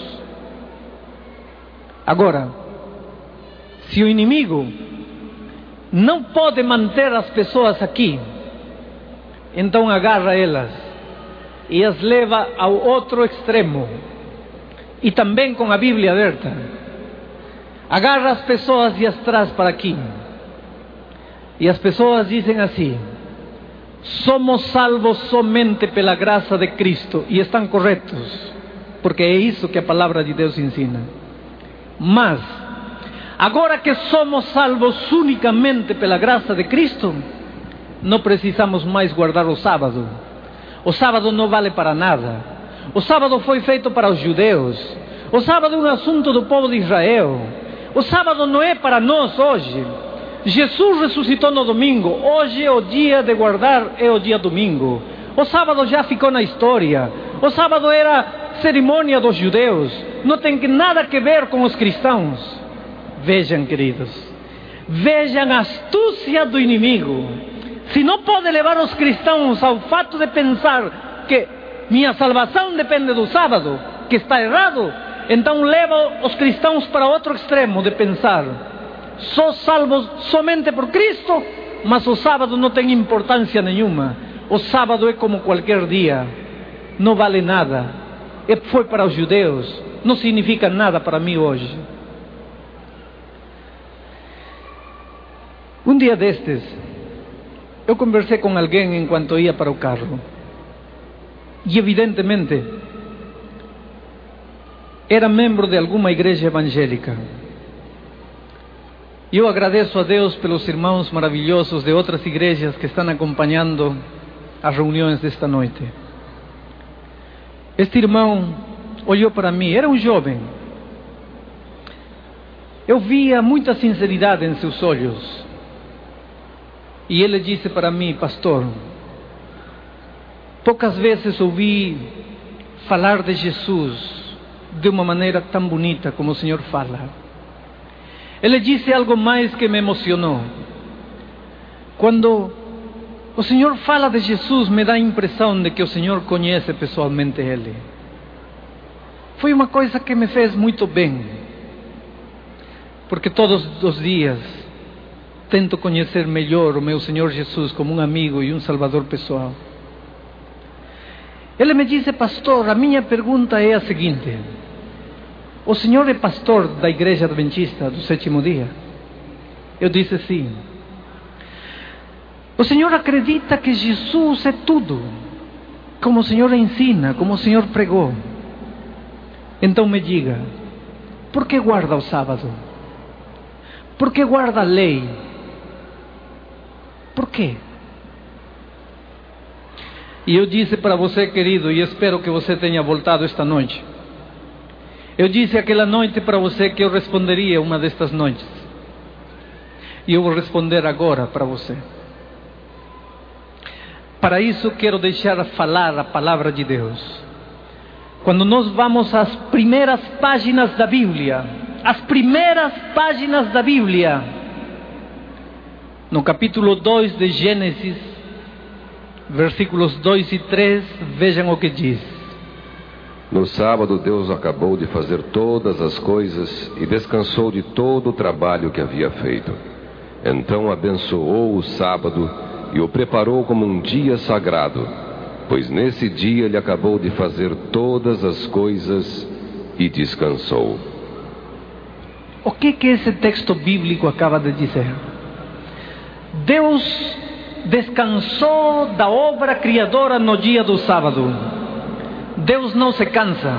Agora, se o inimigo não pode manter as pessoas aqui, então agarra elas e as leva ao outro extremo, e também com a Bíblia aberta. Agarra as pessoas e as traz para aqui. E as pessoas dizem assim: somos salvos somente pela graça de Cristo. E estão corretos, porque é isso que a palavra de Deus ensina. Mas, agora que somos salvos unicamente pela graça de Cristo, não precisamos mais guardar o sábado. O sábado não vale para nada. O sábado foi feito para os judeus. O sábado é um assunto do povo de Israel. O sábado não é para nós hoje. Jesus ressuscitou no domingo. Hoje é o dia de guardar, é o dia domingo. O sábado já ficou na história. O sábado era cerimônia dos judeus. Não tem nada a ver com os cristãos. Vejam, queridos, vejam a astúcia do inimigo. Se não pode levar os cristãos ao fato de pensar que minha salvação depende do sábado, que está errado, então leva os cristãos para outro extremo de pensar: sou salvo somente por Cristo, mas o sábado não tem importância nenhuma. O sábado é como qualquer dia, não vale nada. Foi para os judeus, não significa nada para mim hoje. Um dia destes, eu conversei com alguém enquanto ia para o carro. E evidentemente, era membro de alguma igreja evangélica. E eu agradeço a Deus pelos irmãos maravilhosos de outras igrejas que estão acompanhando as reuniões desta noite. Este irmão olhou para mim, era um jovem. Eu via muita sinceridade em seus olhos. E ele disse para mim: pastor, poucas vezes ouvi falar de Jesus de uma maneira tão bonita como o Senhor fala. Ele disse algo mais que me emocionou. Quando o Senhor fala de Jesus, me dá a impressão de que o Senhor conhece pessoalmente Ele. Foi uma coisa que me fez muito bem, porque todos os dias tento conhecer melhor o meu Senhor Jesus como um amigo e um salvador pessoal. Ele me disse: pastor, a minha pergunta é a seguinte: o senhor é pastor da igreja adventista do sétimo dia? Eu disse sim. O senhor acredita que Jesus é tudo, como o senhor ensina, como o senhor pregou? Então me diga, por que guarda o sábado? Por que guarda a lei? Por quê? E eu disse para você, querido, e espero que você tenha voltado esta noite. Eu disse aquela noite para você que eu responderia uma destas noites. E eu vou responder agora para você. Para isso quero deixar falar a palavra de Deus. Quando nós vamos às primeiras páginas da Bíblia, as primeiras páginas da Bíblia, no capítulo 2 de Gênesis, versículos 2 e 3, vejam o que diz. No sábado Deus acabou de fazer todas as coisas e descansou de todo o trabalho que havia feito. Então abençoou o sábado e o preparou como um dia sagrado, pois nesse dia ele acabou de fazer todas as coisas e descansou. O que esse texto bíblico acaba de dizer? Deus descansou da obra criadora no dia do sábado. Deus não se cansa,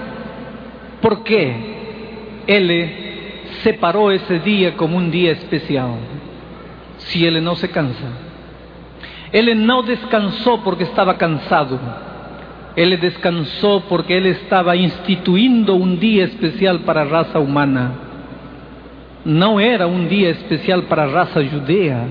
porque Ele separou esse dia como um dia especial. Se Ele não se cansa, Ele não descansou porque estava cansado. Ele descansou porque Ele estava instituindo um dia especial para a raça humana. Não era um dia especial para a raça judeia,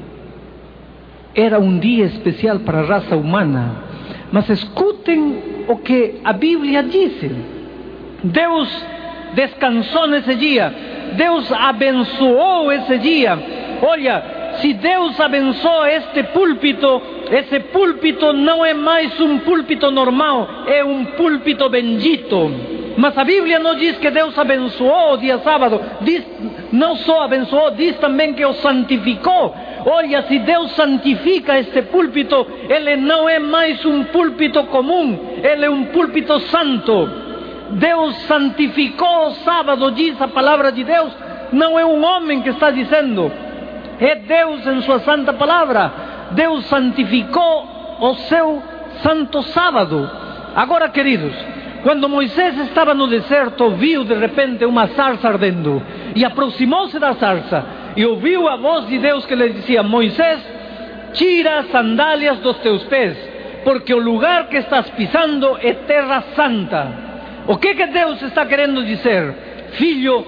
era um dia especial para a raça humana. Mas escutem o que a Bíblia diz. Deus descansou nesse dia, Deus abençoou esse dia. Olha, se Deus abençoou este púlpito, esse púlpito não é mais um púlpito normal, é um púlpito bendito. Mas a Bíblia não diz que Deus abençoou o dia sábado, diz, não só abençoou, diz também que o santificou. Olha, se Deus santifica este púlpito, ele não é mais um púlpito comum, ele é um púlpito santo. Deus santificou o sábado, diz a palavra de Deus, não é um homem que está dizendo, é Deus em sua santa palavra. Deus santificou o seu santo sábado. Agora, queridos, quando Moisés estava no deserto, viu de repente uma sarça ardendo, e aproximou-se da sarça, e ouviu a voz de Deus que lhe dizia: Moisés, tira as sandálias dos teus pés, porque o lugar que estás pisando é terra santa. O que Deus está querendo dizer? Filho,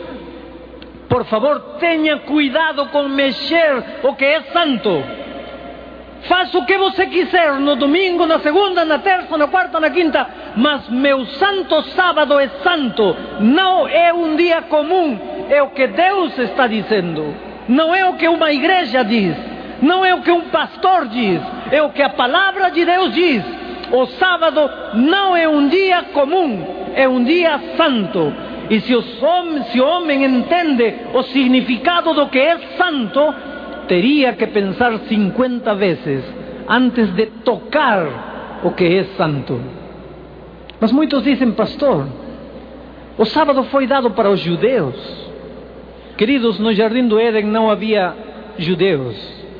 por favor, tenha cuidado com mexer o que é santo. Faça o que você quiser, no domingo, na segunda, na terça, na quarta, na quinta, mas meu santo sábado é santo, não é um dia comum, é o que Deus está dizendo, não é o que uma igreja diz, não é o que um pastor diz, é o que a palavra de Deus diz. O sábado não é um dia comum, é um dia santo. E se o homem entende o significado do que é santo, teria que pensar 50 vezes antes de tocar o que é santo. Mas muitos dizem: pastor, o sábado foi dado para os judeus. Queridos, no Jardim do Éden não havia judeus.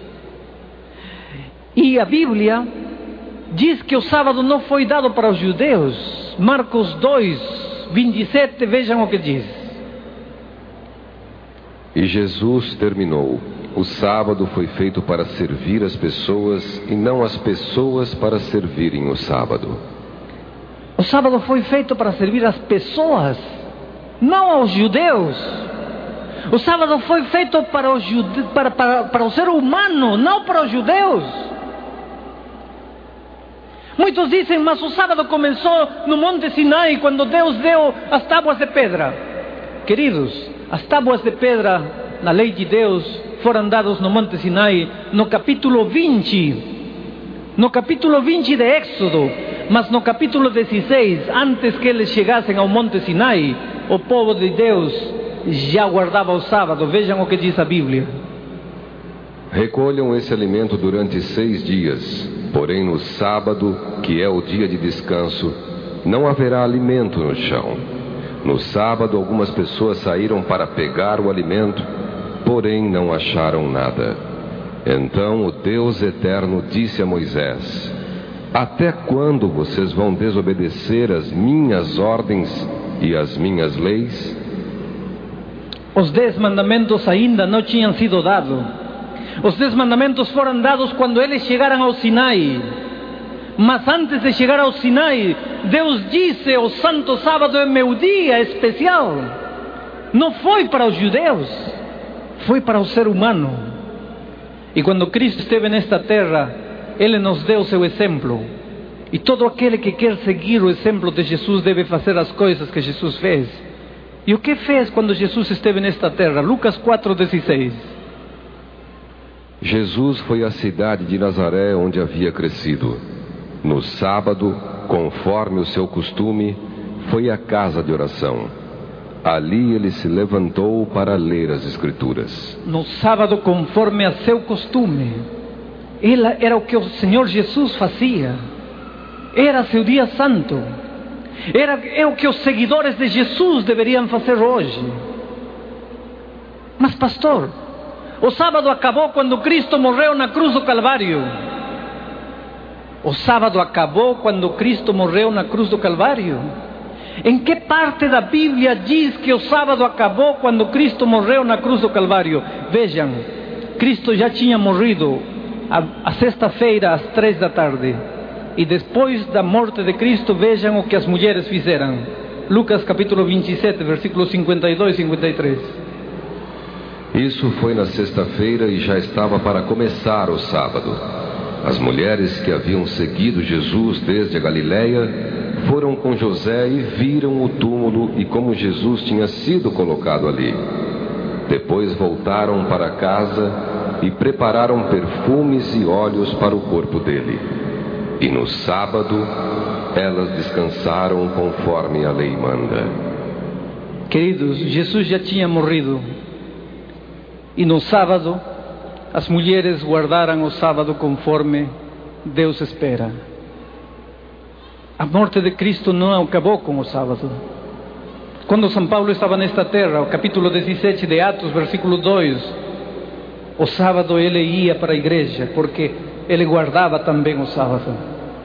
E a Bíblia diz que o sábado não foi dado para os judeus. Marcos 2, 27, vejam o que diz. E Jesus terminou: o sábado foi feito para servir as pessoas e não as pessoas para servirem o sábado. O sábado foi feito para servir as pessoas, não aos judeus. O sábado foi feito para o ser humano, não para os judeus. Muitos dizem: mas o sábado começou no Monte Sinai, quando Deus deu as tábuas de pedra. Queridos, as tábuas de pedra na lei de Deus foram dados no Monte Sinai, no capítulo 20. No capítulo 20 de Éxodo. Mas no capítulo 16, antes que eles chegassem ao Monte Sinai, o povo de Deus já guardava o sábado. Vejam o que diz a Bíblia. Recolham esse alimento durante 6 dias, porém no sábado, que é o dia de descanso, não haverá alimento no chão. No sábado, algumas pessoas saíram para pegar o alimento, porém não acharam nada. Então o Deus Eterno disse a Moisés: até quando vocês vão desobedecer as minhas ordens e as minhas leis? Os 10 mandamentos ainda não tinham sido dados. Os 10 mandamentos foram dados quando eles chegaram ao Sinai. Mas antes de chegar ao Sinai, Deus disse: o santo sábado é meu dia especial. Não foi para os judeus, foi para o ser humano. E quando Cristo esteve nesta terra, Ele nos deu seu exemplo. E todo aquele que quer seguir o exemplo de Jesus deve fazer as coisas que Jesus fez. E o que fez quando Jesus esteve nesta terra? Lucas 4:16. Jesus foi à cidade de Nazaré, onde havia crescido. No sábado, conforme o seu costume, foi à casa de oração. Ali ele se levantou para ler as Escrituras. No sábado, conforme a seu costume, era o que o Senhor Jesus fazia. Era seu dia santo. É o que os seguidores de Jesus deveriam fazer hoje. Mas pastor, o sábado acabou quando Cristo morreu na cruz do Calvário. O sábado acabou quando Cristo morreu na cruz do Calvário. Em que parte da Bíblia diz que o sábado acabou quando Cristo morreu na cruz do Calvário? Vejam, Cristo já tinha morrido a sexta-feira às 3 da tarde. E depois da morte de Cristo, vejam o que as mulheres fizeram. Lucas capítulo 27, versículos 52 e 53. Isso foi na sexta-feira e já estava para começar o sábado. As mulheres que haviam seguido Jesus desde a Galileia foram com José e viram o túmulo e como Jesus tinha sido colocado ali. Depois voltaram para casa e prepararam perfumes e óleos para o corpo dele. E no sábado, elas descansaram conforme a lei manda. Queridos, Jesus já tinha morrido. E no sábado, as mulheres guardaram o sábado conforme Deus espera. A morte de Cristo não acabou com o sábado. Quando São Paulo estava nesta terra, o capítulo 17 de Atos, versículo 2, o sábado ele ia para a igreja, porque ele guardava também o sábado.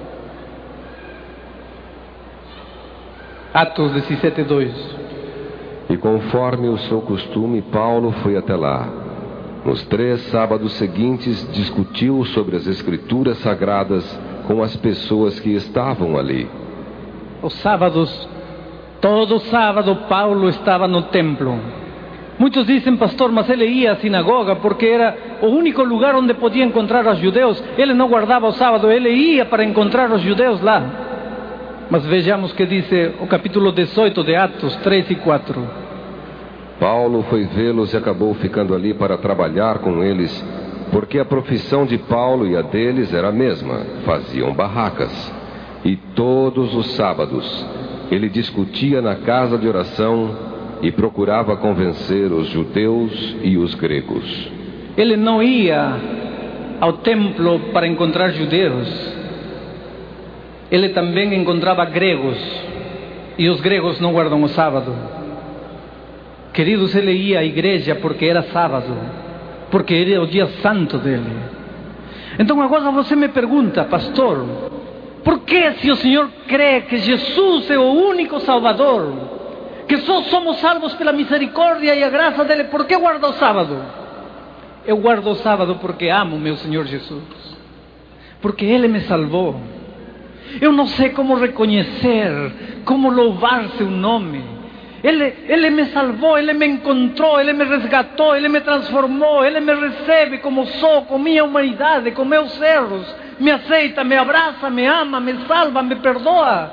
Atos 17, 2. E conforme o seu costume, Paulo foi até lá. Nos 3 sábados seguintes, discutiu sobre as Escrituras Sagradas com as pessoas que estavam ali. Os sábados, todo sábado, Paulo estava no templo. Muitos dizem, pastor, mas ele ia à sinagoga porque era o único lugar onde podia encontrar os judeus. Ele não guardava o sábado, ele ia para encontrar os judeus lá. Mas vejamos que diz o capítulo 18 de Atos 3 e 4. Paulo foi vê-los e acabou ficando ali para trabalhar com eles, porque a profissão de Paulo e a deles era a mesma, faziam barracas. E todos os sábados ele discutia na casa de oração e procurava convencer os judeus e os gregos. Ele não ia ao templo para encontrar judeus. Ele também encontrava gregos. E os gregos não guardam o sábado. Queridos, ele ia à igreja porque era sábado, porque era o dia santo dele. Então agora você me pergunta, pastor, por que se o Senhor crê que Jesus é o único Salvador, que só somos salvos pela misericórdia e a graça dele, por que guarda o sábado? Eu guardo o sábado porque amo meu Senhor Jesus, porque Ele me salvou. Eu não sei como reconhecer, como louvar seu nome. Ele me salvou, Ele me encontrou, Ele me resgatou, Ele me transformou, Ele me recebe como sou, com minha humanidade, com meus erros, me aceita, me abraça, me ama, me salva, me perdoa.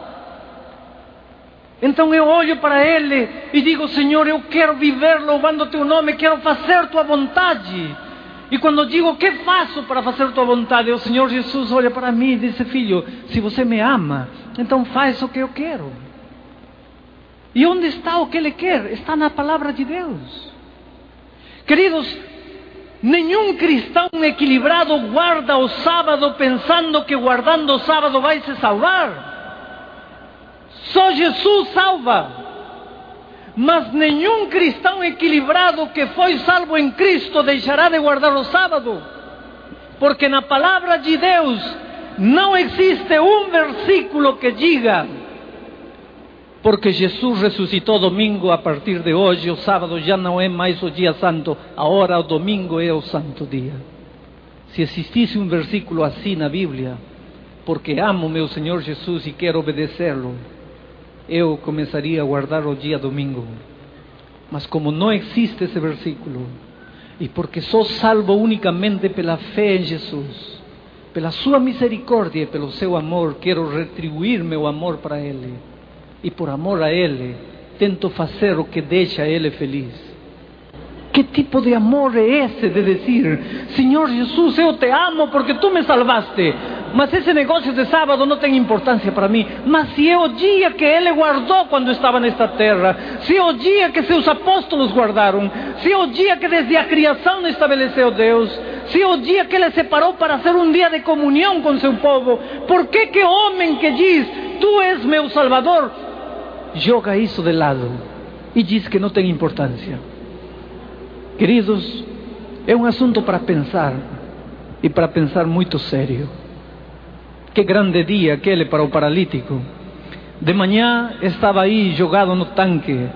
Então eu olho para Ele e digo, Senhor, eu quero viver louvando Teu nome, quero fazer Tua vontade. E quando digo, o que faço para fazer Tua vontade? O Senhor Jesus olha para mim e diz, filho, se você me ama, então faz o que eu quero. E onde está o que Ele quer? Está na palavra de Deus. Queridos, nenhum cristão equilibrado guarda o sábado pensando que guardando o sábado vai se salvar. Só Jesus salva. Mas nenhum cristão equilibrado que foi salvo em Cristo deixará de guardar o sábado. Porque na palavra de Deus não existe um versículo que diga: porque Jesus ressuscitou domingo, a partir de hoje o sábado já não é mais o dia santo, agora o domingo é o santo dia. Se existisse um versículo assim na Bíblia, porque amo meu Senhor Jesus e quero obedecê-lo, eu começaria a guardar o dia domingo. Mas como não existe esse versículo, e porque sou salvo unicamente pela fé em Jesus, pela sua misericórdia e pelo seu amor, quero retribuir meu amor para Ele. E por amor a Ele, tento fazer o que deixa Ele feliz. Que tipo de amor é esse de dizer: Senhor Jesus, eu te amo porque tu me salvaste, mas esse negócio de sábado não tem importância para mim. Mas se é o dia que Ele guardou quando estava nesta terra, se é o dia que seus apóstolos guardaram, se é o dia que desde a criação estabeleceu Deus, se é o dia que Ele separou para ser um dia de comunhão com seu povo, por que homem que diz: Tu és meu Salvador, joga isso de lado e diz que não tem importância? Queridos, é um assunto para pensar, e para pensar muito sério. Que grande dia aquele para o paralítico. De manhã estava aí jogado no tanque,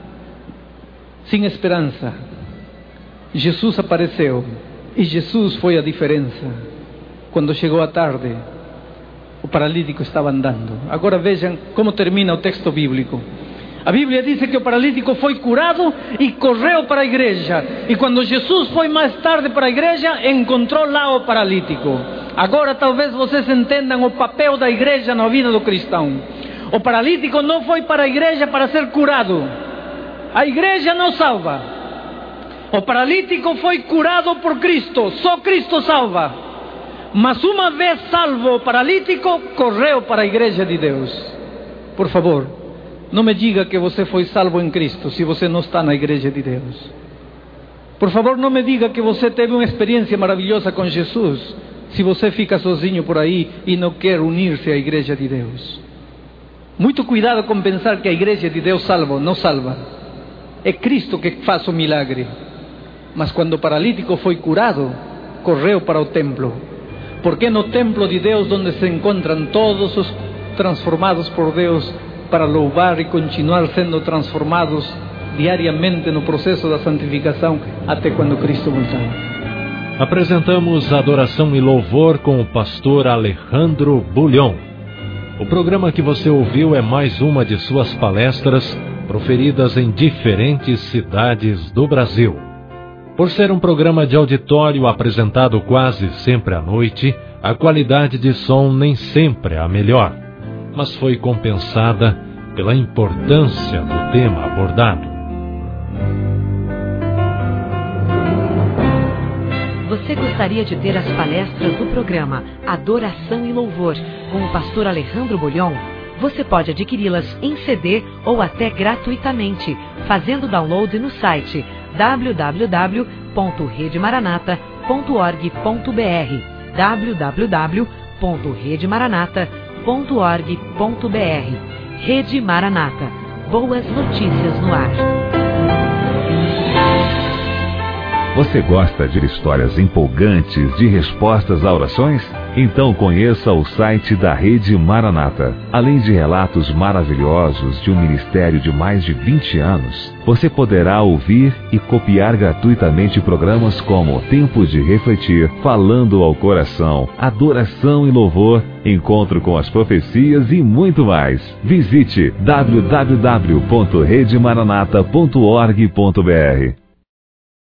sem esperança. Jesus apareceu, e Jesus foi a diferença. Quando chegou a tarde, o paralítico estava andando. Agora vejam como termina o texto bíblico. A Bíblia diz que o paralítico foi curado e correu para a igreja. E quando Jesus foi mais tarde para a igreja, encontrou lá o paralítico. Agora talvez vocês entendam o papel da igreja na vida do cristão. O paralítico não foi para a igreja para ser curado. A igreja não salva. O paralítico foi curado por Cristo. Só Cristo salva. Mas uma vez salvo o paralítico, correu para a igreja de Deus. Por favor, não me diga que você foi salvo em Cristo se você não está na igreja de Deus. Por favor, não me diga que você teve uma experiência maravilhosa com Jesus se você fica sozinho por aí e não quer unir-se à igreja de Deus. Muito cuidado com pensar que a igreja de Deus salva. Não salva. É Cristo que faz o milagre. Mas quando o paralítico foi curado, correu para o templo. Porque é no templo de Deus onde se encontram todos os transformados por Deus, para louvar e continuar sendo transformados diariamente no processo da santificação até quando Cristo voltar. Apresentamos Adoração e Louvor com o pastor Alejandro Bullion. O programa que você ouviu é mais uma de suas palestras proferidas em diferentes cidades do Brasil. Por ser um programa de auditório apresentado quase sempre à noite, a qualidade de som nem sempre é a melhor, mas foi compensada pela importância do tema abordado. Você gostaria de ter as palestras do programa Adoração e Louvor com o pastor Alejandro Bullion? Você pode adquiri-las em CD ou até gratuitamente, fazendo download no site www.redemaranata.org.br www.redemaranata.org.br. Rede Maranata. Boas notícias no ar. Você gosta de histórias empolgantes de respostas a orações? Então conheça o site da Rede Maranata. Além de relatos maravilhosos de um ministério de mais de 20 anos, você poderá ouvir e copiar gratuitamente programas como Tempo de Refletir, Falando ao Coração, Adoração e Louvor, Encontro com as Profecias e muito mais. Visite www.redemaranata.org.br.